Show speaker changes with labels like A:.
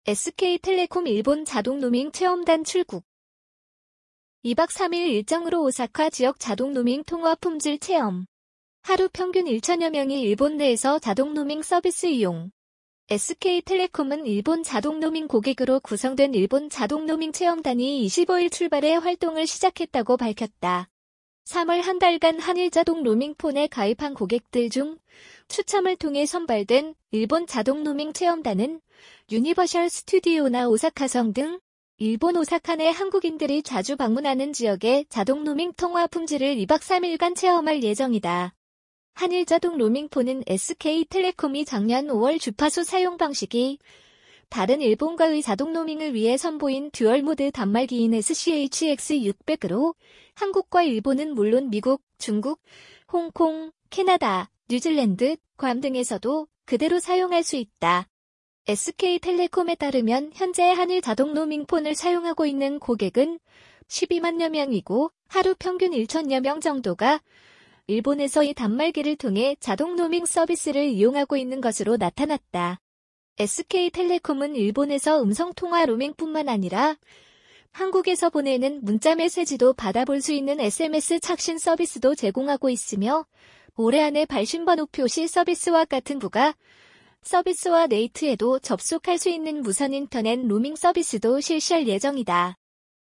A: SK텔레콤 일본 자동로밍 체험단 출국. 2박 3일 일정으로 오사카 지역 자동로밍 통화 품질 체험. 하루 평균 1천여 명이 일본 내에서 자동로밍 서비스 이용. SK텔레콤은 일본 자동로밍 고객으로 구성된 일본 자동로밍 체험단이 25일 출발해 활동을 시작했다고 밝혔다. 3월 한 달간 한일 자동 로밍폰에 가입한 고객들 중 추첨을 통해 선발된 일본 자동 로밍 체험단은 유니버셜 스튜디오나 오사카성 등 일본 오사카 내 한국인들이 자주 방문하는 지역의 자동 로밍 통화 품질을 2박 3일간 체험할 예정이다. 한일 자동 로밍폰은 SK텔레콤이 작년 5월 주파수 사용 방식이 다른 일본과의 자동 로밍을 위해 선보인 듀얼모드 단말기인 SCHX600으로 한국과 일본은 물론 미국, 중국, 홍콩, 캐나다, 뉴질랜드, 괌 등에서도 그대로 사용할 수 있다. SK텔레콤에 따르면 현재 한일 자동 로밍폰을 사용하고 있는 고객은 12만여 명이고 하루 평균 1천여 명 정도가 일본에서 이 단말기를 통해 자동 로밍 서비스를 이용하고 있는 것으로 나타났다. SK텔레콤은 일본에서 음성통화 로밍뿐만 아니라 한국에서 보내는 문자 메시지도 받아볼 수 있는 SMS 착신 서비스도 제공하고 있으며 올해 안에 발신번호 표시 서비스와 같은 부가 서비스와 네이트에도 접속할 수 있는 무선 인터넷 로밍 서비스도 실시할 예정이다.